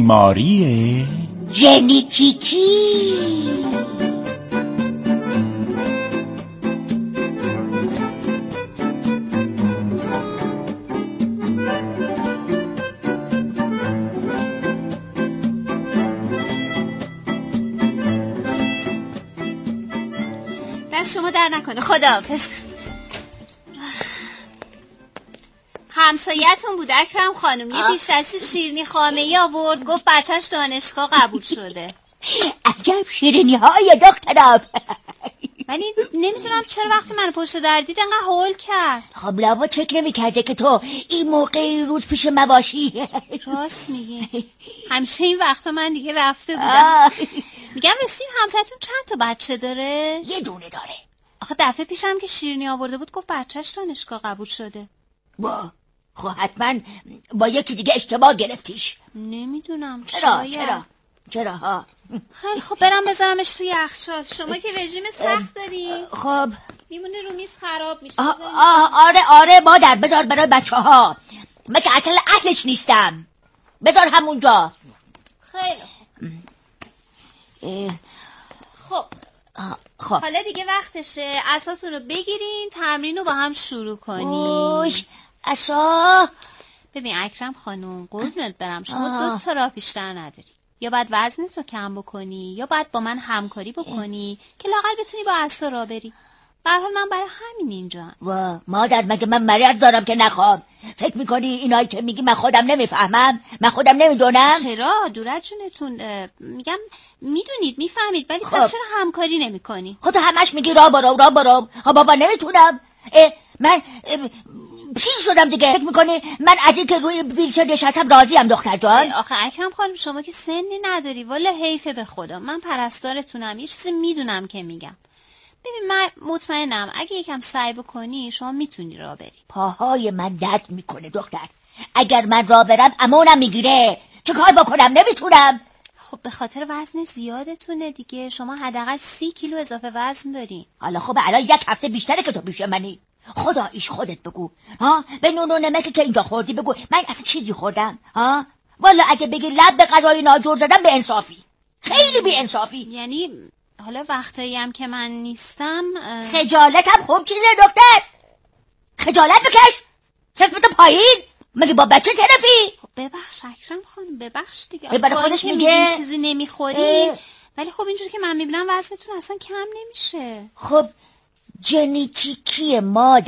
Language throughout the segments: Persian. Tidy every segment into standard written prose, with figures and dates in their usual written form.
بیماری ژنتیکی. دست شما در نکنه. خداحافظ. همسایتون بود اکرم خانم، یه پیش دستی شیرینی خامه‌ای آورد، گفت بچهش دانشگاه قبول شده. عجب شیرینی های دخترم. ولی نمیدونم چرا وقتی من پشت در دید انقدر هول کرد. خب لابا چک نمی‌کرده که تو این موقع روز پیش ما باشی. راست میگی، همیشه این وقتا من دیگه رفته بودم. میگم رسیم همسایتون چند تا بچه داره؟ یه دونه داره. آخه دفعه پیشم که شیرینی آورده بود گفت بچهش دانشگاه قبول شده. خب حتما با یکی دیگه اشتباه گرفتیش. نمیدونم چرا ها. خیلی خب برم بذارمش توی یخچال. شما که رژیم سخت داری خب میمونه رو میز خراب میشه. آره مادر بذار برای بچه ها، من که اصلا اهلش نیستم، بذار همونجا. خیلی خب حالا دیگه وقتشه اساتون رو بگیرین، تمرین رو با هم شروع کنین. اسا ببین اکرم خانوم قربونت برم، شما 2 تا راه بیشتر نداری. یا باید وزنت رو کم بکنی یا باید با من همکاری بکنی که لااقل بتونی با اسا راه بری. به هر حال من برای همین اینجام. مادر مگه من مرض دارم که نخوام؟ فکر میکنی اینایی که میگی من خودم نمیفهمم؟ من خودم نمیدونم؟ چرا دورت جونتون، میگم میدونید میفهمید ولی پس چرا همکاری نمیکنی؟ خود همش میگی را برو. بابا نمیتونم. من پیر شدم دیگه. فکر میکنی من از این که روی ویلچر نشستم راضیم دختر جان؟ آخه اکرم خانم شما که سنی نداری، والا حیفه به خدا. من پرستارتونم، یه چیزی میدونم که میگم. ببین من مطمئنم اگه یکم سعی بکنی شما میتونی راه بری. پاهای من درد میکنه دختر، اگر من راه برم امونم میگیره. چه کار بکنم؟ نمیتونم. خب به خاطر وزن زیادتونه دیگه، شما حداقل 30 کیلو اضافه وزن داری. حالا خب الان 1 هفته بیشتره که تو پیش منی. خدا ایش خودت بگو ها، به نون و نمکی که اینجا خوردی بگو من اصلا چیزی خوردم ها؟ والا اگه بگی لب به غذای ناجور زدم به انصافی، خیلی بی انصافی. یعنی حالا وقتایی هم که من نیستم خجالتم خوب چیزه دختر، خجالت بکش. صرف پایین مگه با بچه طرفی؟ خب ببخش اکرم خانم، ببخش دیگه. برای خودش میگه چیزی نمیخوری ولی خب اینجوری که من میبینم وزنتون اصلا کم نمیشه. خب ژنتیکی مادر.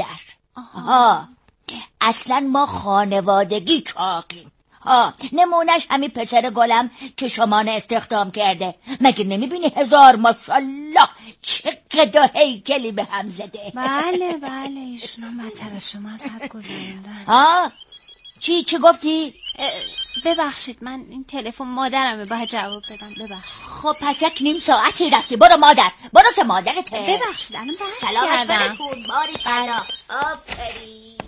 اصلا ما خانوادگی چاقیم. نمونش همین پسر گلم که شمانه استخدام کرده، مگه نمیبینی 1000 ماشالله چقدر هیکلی به هم زده. بله ایشونا بدتر از شما از حد گذراندن. چی گفتی؟ ببخشید من این تلفن مادرمه باید جواب بدم، ببخشید. خب پس 1 نیم ساعتی رفتی. برو مادر، برو که مادرته. ببخشید الان سلامش برسون. باری کلا آفرین.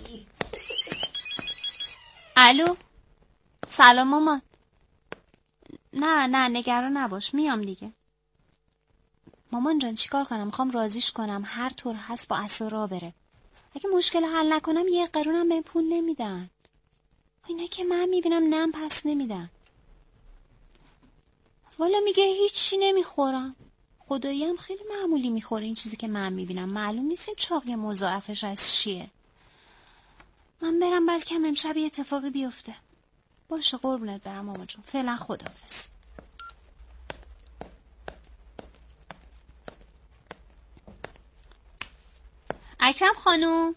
الو سلام مامان. نه نگران نباش میام دیگه. مامان جان چیکار کنم؟ میخوام راضیش کنم هر طور هست با اسا راه بره. اگه مشکل حل نکنم 1 قرونم به پول نمیدن. اینا که من میبینم نم پس نمیدن. والا میگه هیچی نمیخورم. خدایی هم خیلی معمولی میخوره این چیزی که من میبینم. معلوم نیست این چاقی مضاعفش از چیه. من برم بلکم امشب یه اتفاقی بیفته. باشه قربونت برم مامان جون، فعلا خداحافظ. اکرم خانوم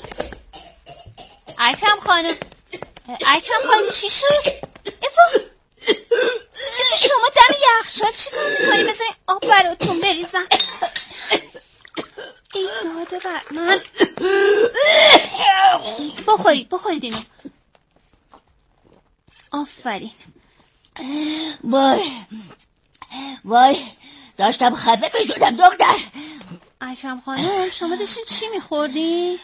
چی شد؟ شما دم یخچال چی کار میکنی؟ بذاری آب براتون بریزم. ای داده بر من. بخورید اینو. آفرین. وای داشتم خفه میشدم دختر. اکرم خانم شما داشتین چی میخوردین؟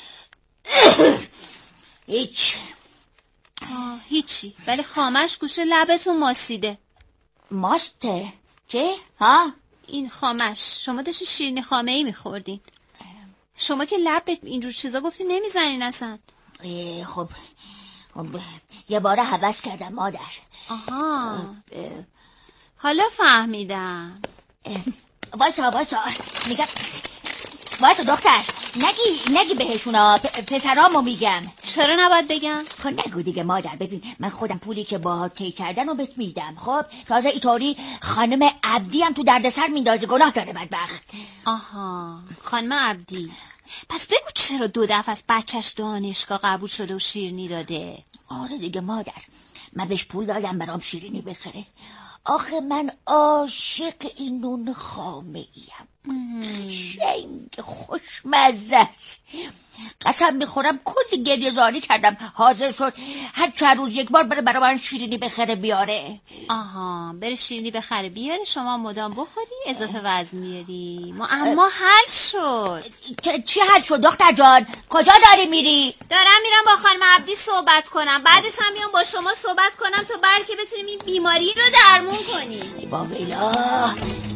هیچی ولی خامش گوشه لبتون ماسیده. ماسته؟ چه؟ این خامش شما داشتین شیرینی خامه‌ای میخوردین. شما که لب به اینجور چیزا گفتین نمیزنین اصلا. یه باره هوس کردم مادر. آها حالا فهمیدم. وایسا میگم وایسا دختر، نگی بهشونا، پسرامو میگم. چرا نباید بگم؟ خب نگو دیگه مادر. ببین من خودم پولی که با تی کردن رو بهت میدم، خب تازه اینطوری خانم عبدی هم تو دردسر میندازه، گناه داره بدبخت. آها خانم عبدی، پس بگو چرا 2 دفعه از بچهش دانشگاه قبول شده و شیرینی داده؟ آره دیگه مادر، من بهش پول دادم برام شیرینی بخره. آخه من عاشق این نون خامه ایم، قشنگ خوشمزه است. قسم میخورم کلی گریه زاری کردم حاضر شد هر 4 روز یک بار بره برای من شیرینی بخره بیاره. آها بره شیرینی بخره بیاره، شما مدام بخوری اضافه وزن میاری. اما حل شد. چی حل شد دختر جان؟ کجا داری میری؟ دارم میرم با خانم عبدی صحبت کنم، بعدش هم میام با شما صحبت کنم تا بلکه بتونیم این بیماری رو درمون کنیم. ای واویلا.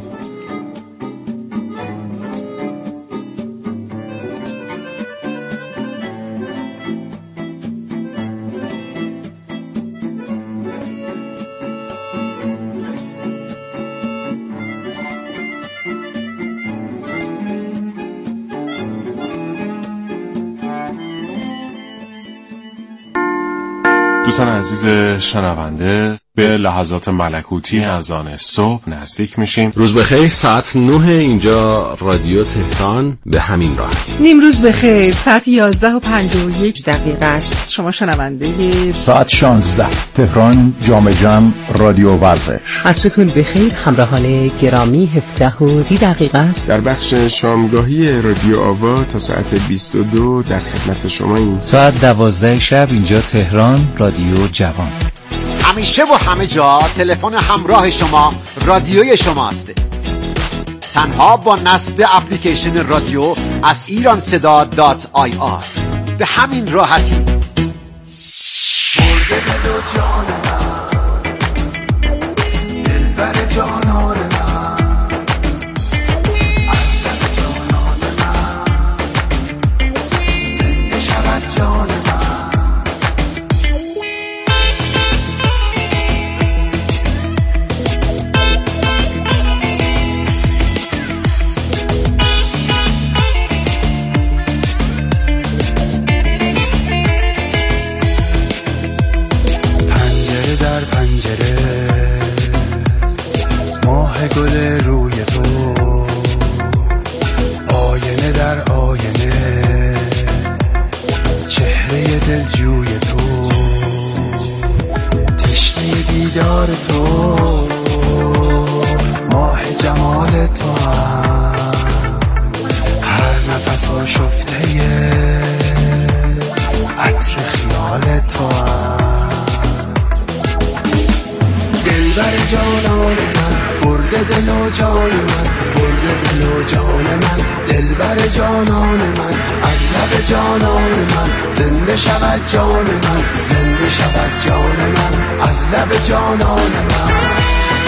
دوستان عزیز شنونده، به لحظات ملکوتی اذان صبح نزدیک میشیم. روز بخیر، ساعت 9 اینجا رادیو تهران، به همین راحتی. نیم روز بخیر، ساعت 11:51 است. شما شنونده ساعت 16 تهران جام جم رادیو ورزش. عصرتون بخیر، همراهان گرامی. 17:30 است. در بخش شامگاهی رادیو آوا تا ساعت 22 در خدمت شما ایم. ساعت 12 شب اینجا تهران رادیو جوان. همیشه و همه جا تلفن همراه شما رادیوی شماست. تنها با نصب اپلیکیشن رادیو از ایرانصدا.ir به همین راحتی. مرده دل و جان من، دلبر جانان من، از لب جانان من زنده شود جان من. گل روی تو، آینه در آینه، چهره دلجوی تو، تشنه دیدار تو، ماه جمال تو هم، هر نفس آشفته عطر خیال تو هم. دلبر جانان من، برده دل و جان من، برده دل و جان من، دلبر جانان من، از لب جانان من زنده شود جان من، زنده شود جان من، از لب جانان من.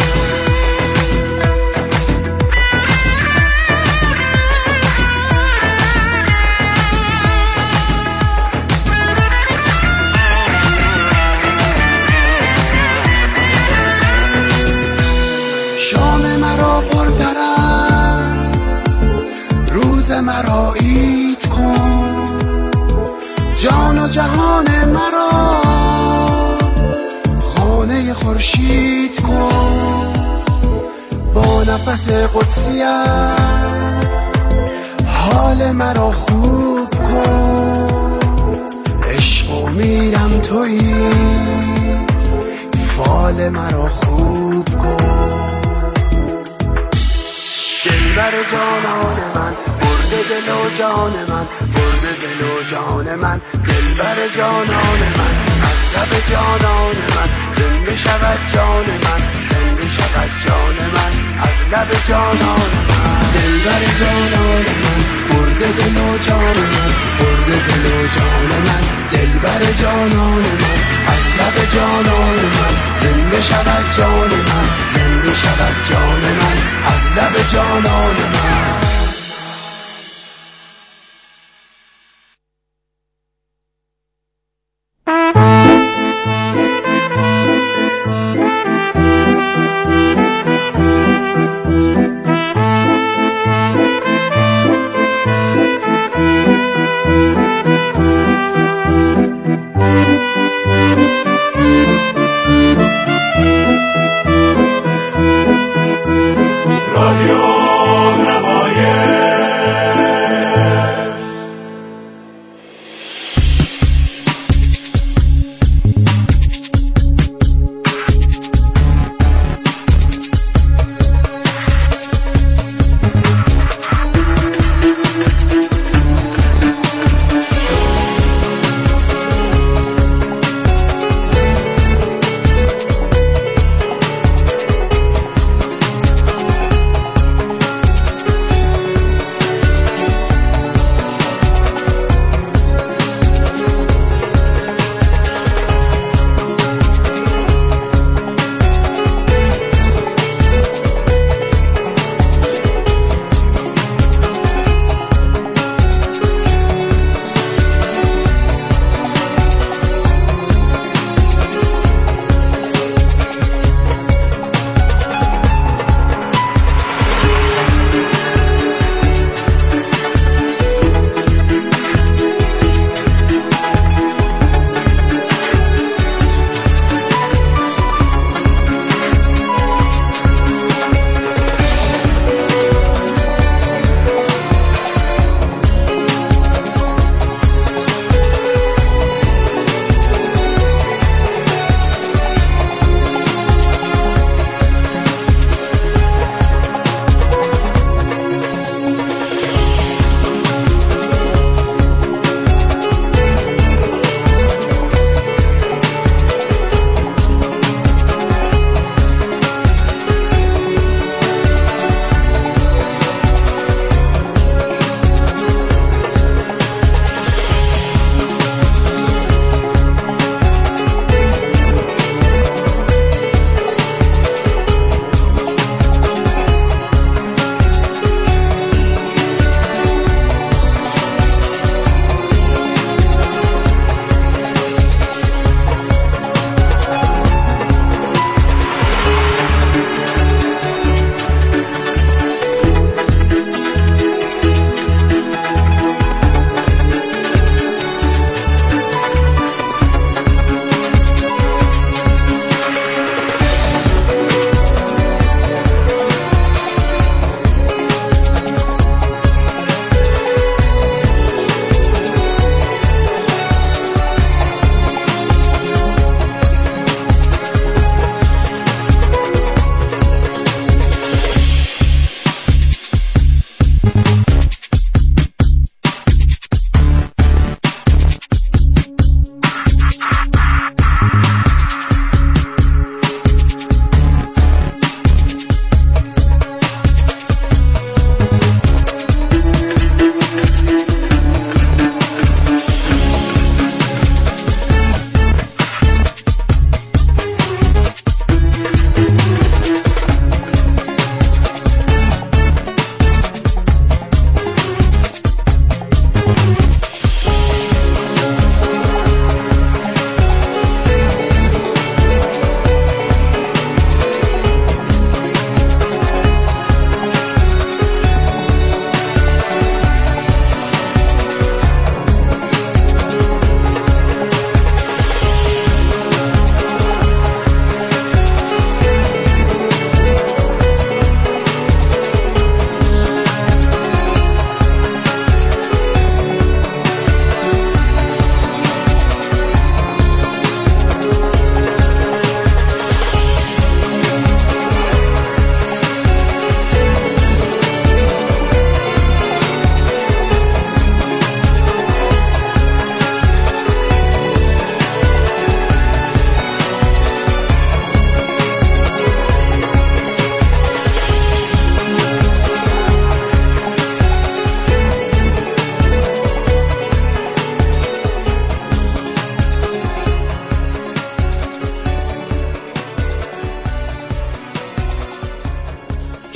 شام مرا پرطرف، روز مرا عید کن، جان و جهان مرا خانه خورشید کن. با نفس قدسیت حال مرا خوب کن، عشق و میرم تویی، فال مرا خوب کن. دلبر جانان من، برده دل و جان من، برده دل و جان من، دلبر جانان من، از لب جانان من زنده شود جان من، زنده شود جان من، از لب جانان من. دلبر جانان من، برده دل و جان من، برده دل و جان من، دلبر جانان من، از لب جانان من زنده شود جان من، زنده شود جان من، از لب جانان من.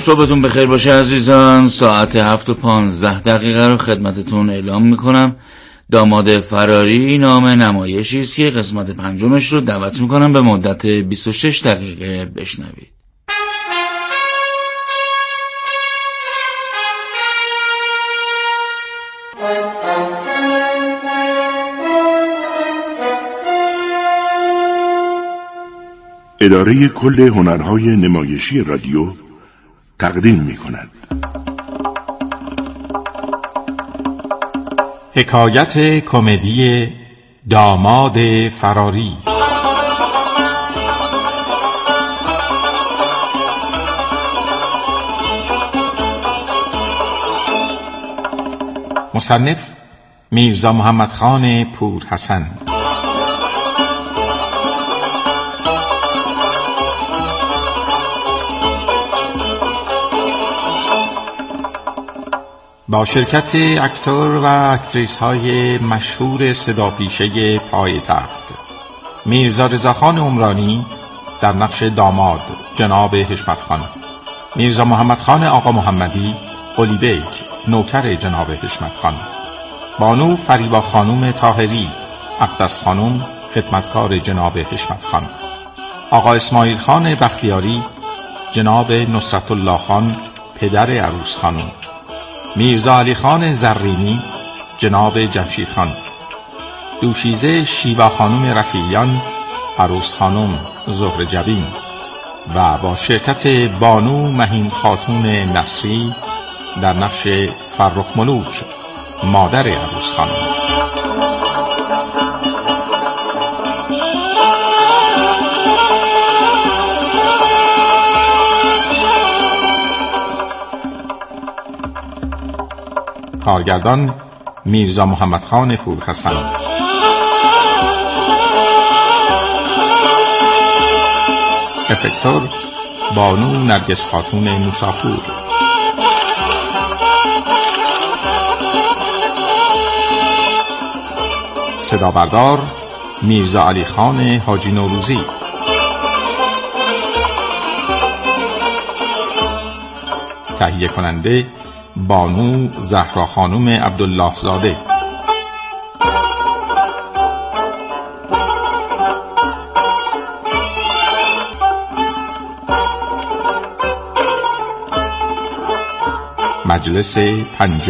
صبحتون بخیر باشه عزیزان. ساعت 7:15 رو خدمتتون اعلام میکنم. داماد فراری نام نمایشی است که قسمت 5 رو دعوت میکنم به مدت 26 دقیقه بشنوید. اداره کل هنرهای نمایشی رادیو تقدیم می‌کند. حکایت کمدی داماد فراری. مصنف میرزا محمدخان پورحسن. با شرکت اکتور و اکتریس های مشهور صداپیشه پایتخت، میرزا رضاخان عمرانی در نقش داماد جناب حشمت خان، میرزا محمدخان آقا محمدی قلی بیک نوکر جناب حشمت خان، بانو فریبا خانوم طاهری اقدس خانوم خدمتکار جناب حشمت خان، آقا اسماعیل خان بختیاری جناب نصرت الله خان پدر عروس خانوم، میرزا علی خان زرینی جناب جمشید خان، دوشیزه شیوا خانوم رفیعیان عروس خانوم زهر جبین و با شرکت بانو مهین خاتون نصری در نقش فرخ ملوک مادر عروس خانوم. کارگردان میرزا محمدخان پورحسن. افکتور بانو نرگس خاتون موساپور. صدا بردار میرزا علی خان حاجی نوروزی. تهیه کننده بانو زهرا خانوم عبدالله زاده. مجلس 5.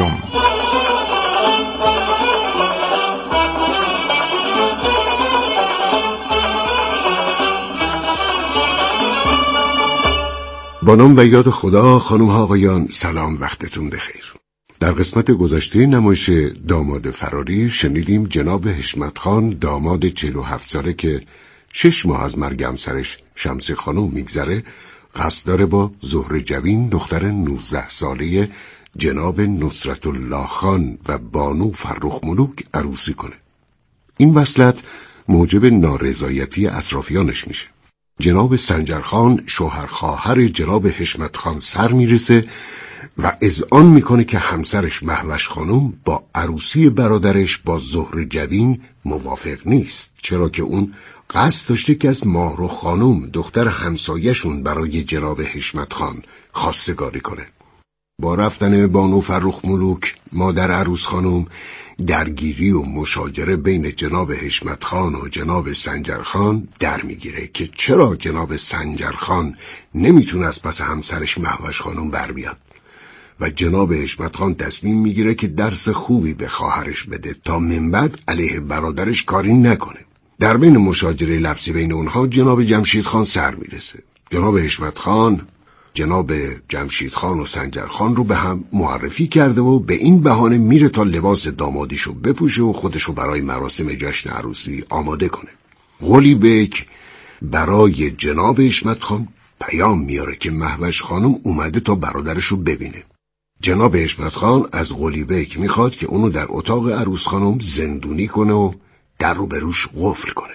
با نام و یاد خدا. خانم ها آقایان سلام، وقتتون بخیر. در قسمت گذشته نمایش داماد فراری شنیدیم جناب حشمت خان داماد 47 ساله که 6 ماه از مرگ همسرش شمس خانوم میگذره قصد داره با زهر جبین دختر 19 ساله جناب نصرت الله خان و بانو فرخ ملوک عروسی کنه. این وصلت موجب نارضایتی اطرافیانش میشه. جناب سنجرخان شوهر خواهر جناب حشمت خان سر میرسه و اذعان میکنه که همسرش مهوش خانم با عروسی برادرش با زهر جبین موافق نیست، چرا که اون قصد داشته که از ماهرو خانم دختر همسایه‌شون برای جناب حشمت خان خواستگاری کنه. با رفتن بانو فرخ ملوک مادر عروس خانم درگیری و مشاجره بین جناب حشمت خان و جناب سنجرخان در میگیره که چرا جناب سنجرخان نمیتونه از پس همسرش مهوش خانم بر بیاد و جناب حشمت خان تصمیم میگیره که درس خوبی به خواهرش بده تا من بعد علیه برادرش کاری نکنه. در بین مشاجره لفظی بین اونها جناب جمشید خان سر میرسه. جناب حشمت خان جناب جمشید خان و سنجر خان رو به هم معرفی کرده و به این بهانه میره تا لباس دامادیشو بپوشه و خودشو برای مراسم جشن عروسی آماده کنه. قلی بیک برای جناب حشمت خان پیام میاره که مهوش خانم اومده تا برادرشو ببینه. جناب حشمت خان از قلی بیک میخواد که اونو در اتاق عروس خانم زندونی کنه و در رو به روش قفل کنه.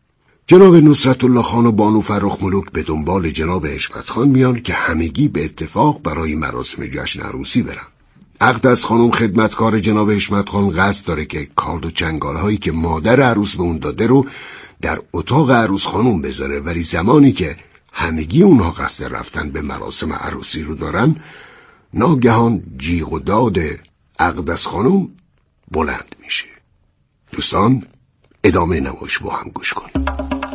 جناب نصرت الله خان و بانو فرخ ملوک به دنبال جناب حشمت خان میان که همگی به اتفاق برای مراسم جشن عروسی برن. اقدس خانم خدمتکار جناب حشمت خان قصد داره که کارد و چنگال هایی که مادر عروس به اون داده رو در اتاق عروس خانم بذاره، ولی زمانی که همگی اونها قصد رفتن به مراسم عروسی رو دارن، ناگهان جیغ و داد اقدس خانم بلند میشه. دوستان ادامه نمایش با هم گوش کنیم.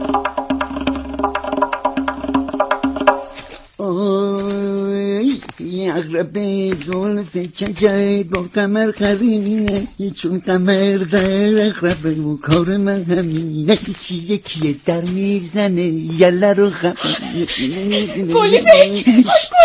اقرب زلف کجید با قمر قرینه، چون قمر در اقرب و کار من همینه، کیه در میزنه یله رو گلی بی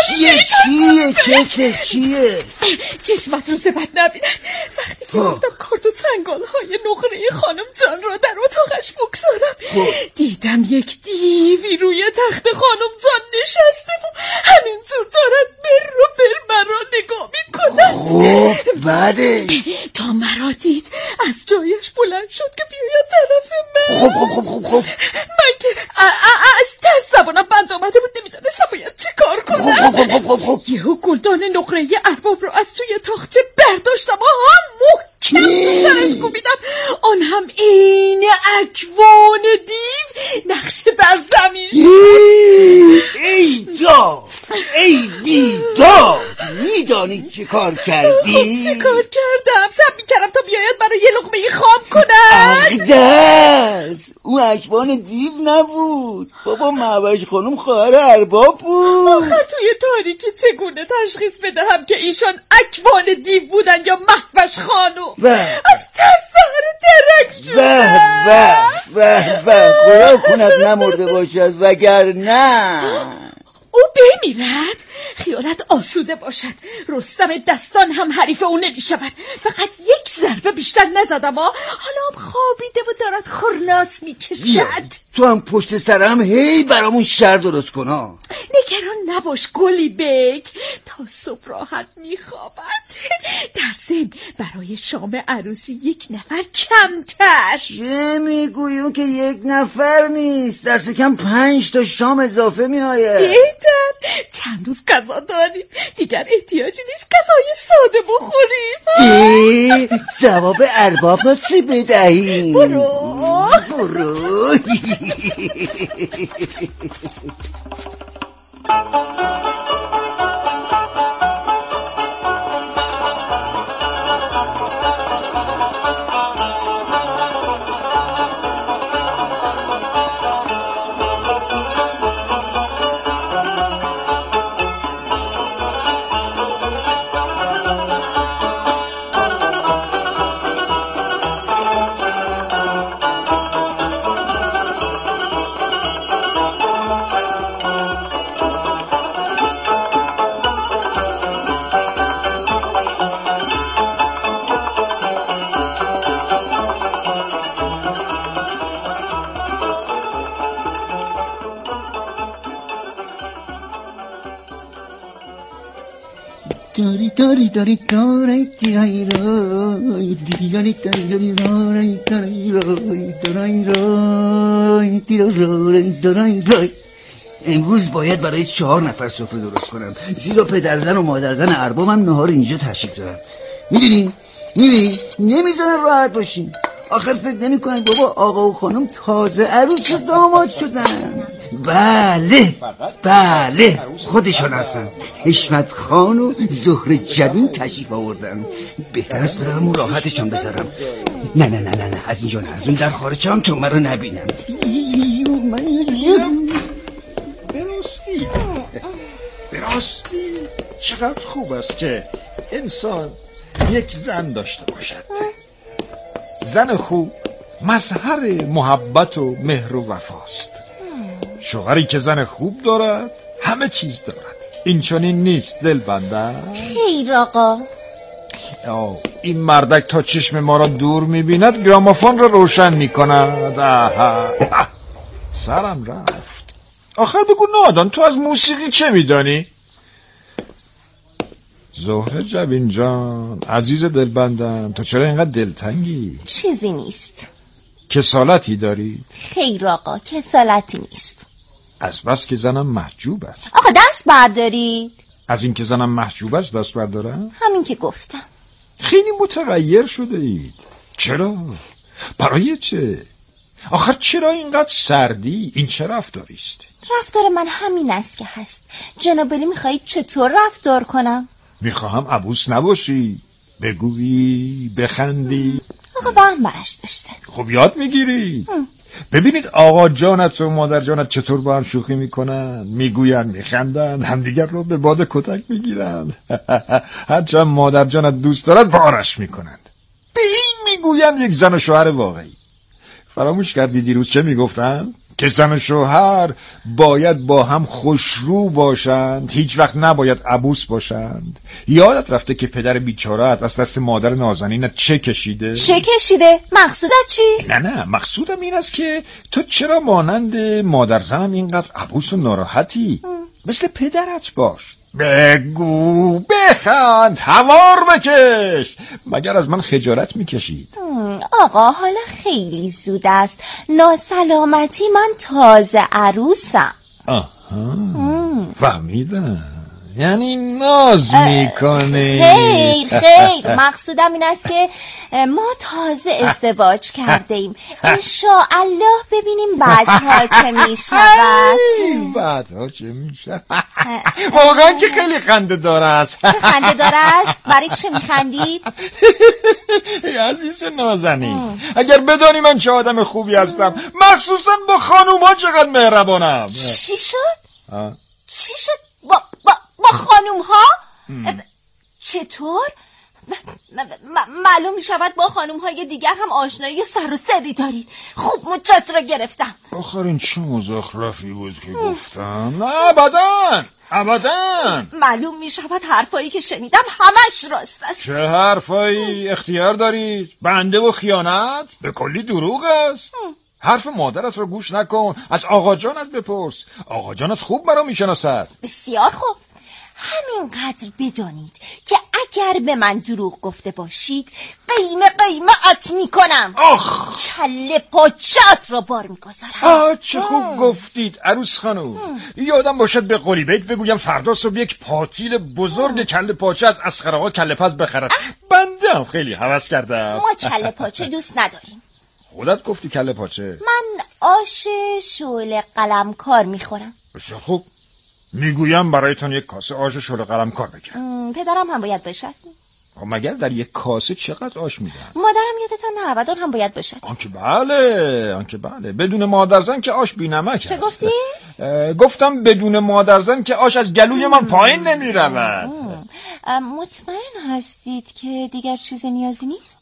چیه چشمت رو زبط نبینن. وقتی که گفتم کارت و چنگال های نقره خانم جان را در اتاقش بگذارم، دیدم یک دیوی روی تخت خانم جان نشسته و همینجور دارد بر رو بر مرا نگاه میکنند. خب بعدش تا مرا دید از جایش بلند شد که بیاید طرف من. خب من که از ترس زبانم بند آمده بود، نمیدانستم باید چی کار کنم. خب یهو گلدان نقره ارباب رو از توی تاقچه برداشتم و محکم سرش کوبیدم. آن هم عین اکوان دیو نقشه بر زمین شد. ای بیدار، میدانی چه کار کردی؟ چه کار کردم؟ صبر میکردم تا بیاید برای یه لقمه خام کنم. اقدس، اون اکوان دیو نبود بابا، معوج خانم خواهر ارباب بود. آخر توی تاریکی چگونه تشخیص بدهم که ایشان اکوان دیو بودن یا محوش خانم؟ از ترس سهر درک شدم. خدا کند نمرده باشد، وگرنه او بمیرد. خیالت آسوده باشد، رستم دستان هم حریف او نمی شود. فقط یک ضربه بیشتر نزدم حالا هم خوابیده و دارد خورناس می کشد. تو هم پشت سرم هی برامون شر درست کن ها. نگران نباش گلی بک، تا صبح راحت می خوابد. در ضمن برای شام عروسی یک نفر کمتر. چه میگویی که یک نفر نیست، دست کم 5 تا شام اضافه می آید. چند روز غذا داریم، دیگر احتیاجی نیست غذای ساده بخوریم. ثواب ارباب را چی بدهیم؟ برو امروز باید برای 4 نفر سفره درست کنم، زیرا پدرزن و مادرزن اربابم نهار اینجا تشریف دارن. میدونی نمیزنن راحت باشیم. آخر فکر نمی کنن بابا آقا و خانم تازه عروس و داماد شدن؟ بله خودشون هستن. حشمت خان و زهره جبین تشریف آوردن. بهتر است برم راحتشان بذارم. نه از اینجا نه، از اون در خارج هم تو من رو نبینم. براستی چقدر خوب است که انسان یک زن داشته باشد. زن خوب مظهر محبت و مهر و وفاست. شوهری که زن خوب دارد همه چیز دارد. این چنین نیست دلبنده؟ خیر آقا. این مردک تا چشم ما را دور می‌بیند گرامافون را روشن می‌کند. سرم رفت. آخر بگو نادان، تو از موسیقی چه می‌دانی؟ زهره جبین جان عزیز دلبندم، تو چرا اینقدر دلتنگی؟ چیزی نیست. کسالتی دارید؟ خیر آقا، کسالتی نیست. از بس که زنم محجوب است. آقا دست بردارید. از این که زنم محجوب است دست بردارم؟ همین که گفتم. خیلی متغیر شده اید. چرا؟ برای چه؟ آخر چرا اینقدر سردی؟ این چه رفتاری است؟ رفتار من همین است که هست. جناب ولی میخواهید چطور رفتار کنم؟ میخواهم عبوس نباشی، بگویی، بخندی. آقا با هم برش داشته. خب یاد میگیری. ببینید آقا جانت و مادر جانت چطور با هم شوخی میکنن، میگوین، میخندن، همدیگر رو به باد کتک میگیرند. هرچند مادر جانت دوست دارد بارش میکنند. به این میگوین یک زن و شوهر واقعی. فراموش کردی دیروز چه میگفتن؟ که زن و شوهر باید با هم خوشرو باشند، هیچ وقت نباید عبوس باشند. یادت رفته که پدر بیچاره‌ات از دست مادر نازنینت چه کشیده؟ چه کشیده؟ مقصودت چیست؟ نه مقصودم این است که تو چرا مانند مادر زنم اینقدر عبوس و ناراحتی؟ مثل پدرت باش. بگو، بخند، هوار بکش. مگر از من خجالت میکشید؟ آقا حالا خیلی زود است. ناسلامتی من تازه عروسم. آها فهمیدم. یعنی ناز میکنه. خیر مقصودم این است که ما تازه ازدواج کرده ایم. انشاءالله ببینیم بعدها چه میشود. بعدها چه میشود؟ واقعا که خیلی خنده داره است. چه خنده داره است؟ برای چه میخندید؟ عزیز نازنین، اگر بدانی من چه آدم خوبی هستم، مخصوصا با خانوم ها چقدر مهربانم. چی شد؟ چی شد؟ با خانوم ها؟ چطور؟ معلوم می شود با خانوم های دیگر هم آشنایی سر و سری دارید. خوب مجاز را گرفتم. آخرین چه مزخرفی بود که گفتم؟ نه ابداً. معلوم می شود حرفایی که شنیدم همش راست است. چه حرفایی؟ اختیار دارید. بنده و خیانت به کلی دروغ است. حرف مادرت رو گوش نکن، از آقا جانت بپرس. آقا جانت خوب مرا میشناسد. بسیار خوب. همینقدر بدانید که اگر به من دروغ گفته باشید قیمت میکنم. کله پاچت را بار میگذارم. چه خوب گفتید عروس خانم. یادم باشد به قلی بیت بگویم فردا صبح یک پاتیل بزرگ کله پاچه از اسخرآقا کله پز بخرد. بنده هم خیلی هوس کردم. ما کله پاچه دوست نداریم. خودت گفتی کله پاچه. من آش شعله قلمکار میخورم. بسیار خوب. میگویم برایتون یک کاسه آش شعله قلمکار بگیرم. پدرم هم باید بشد. مگر در یک کاسه چقدر آش میدن؟ مادرم یادتون نرود هم باید بشد. آنکه بله. بدون مادرزن که آش بی نمک است. چه گفتی؟ گفتم بدون مادرزن که آش از گلوی من پایین نمیرود. مطمئن هستید که دیگر چیز نیازی نیست؟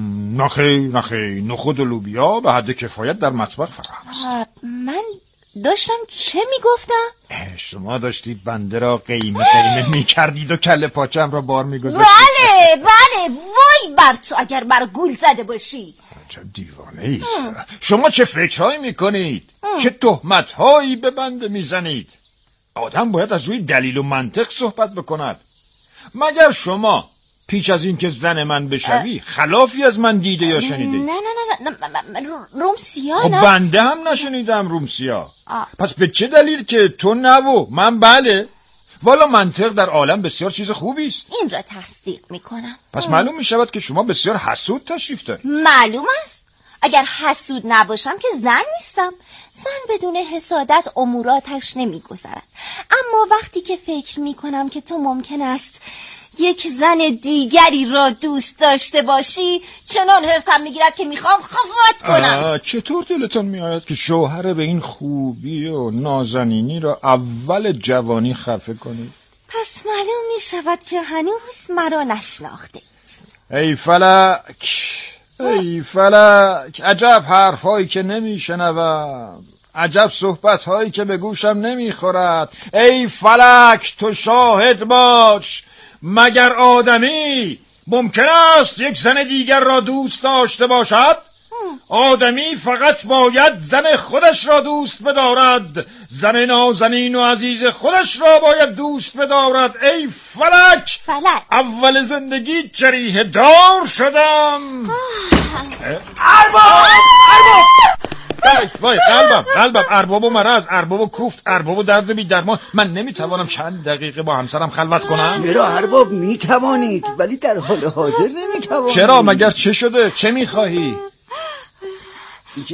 نخیر. نخود و لوبیا به حد کفایت در مطبخ فراهم است. من داشتم چه میگفتم؟ شما داشتید بنده را قیمه میکردید و کله پاچم را بار میگذاشتید. بله وای بر تو اگر مرا گول زده باشی. چه دیوانه ایست. شما چه فکرهایی میکنید؟ چه تهمتهایی به بنده میزنید؟ آدم باید از روی دلیل و منطق صحبت بکند. مگر شما پیش از این که زن من بشوی خلافی از من دیده یا شنیده؟ نه رومسیا. خب بنده هم نشنیدم رومسیا. پس به چه دلیل که تو نه و من بله؟ والا منطق در عالم بسیار چیز خوبی است. این را تصدیق میکنم. پس معلوم میشود که شما بسیار حسود تشریف دارید. معلوم است. اگر حسود نباشم که زن نیستم. زن بدون حسادت اموراتش نمیگذرد. اما وقتی که فکر میکنم که تو ممکن است یک زن دیگری را دوست داشته باشی، چنان حرصم میگیرد که میخوام خفت کنم. چطور دلتون میآید که شوهر به این خوبی و نازنینی را اول جوانی خفه کنید؟ پس معلوم میشود که هنوز مرا نشناخته اید. ای فلک، عجب حرفهایی که نمیشنوم، عجب صحبتهایی که به گوشم نمیخورد. ای فلک تو شاهد باش. مگر آدمی ممکن است یک زن دیگر را دوست داشته باشد؟ آدمی فقط باید زن خودش را دوست بدارد. زن نازنین و عزیز خودش را باید دوست بدارد. ای فلک اول زندگی جریحه دار شدم. ارباب وای قلبم ارباب و مرض، ارباب و کوفت، ارباب و درد بی درمان. من نمیتوانم چند دقیقه با همسرم خلوت کنم؟ چرا ارباب میتوانید ولی در حال حاضر نمیتوانید. چرا؟ مگر چه شده؟ چه میخواهی؟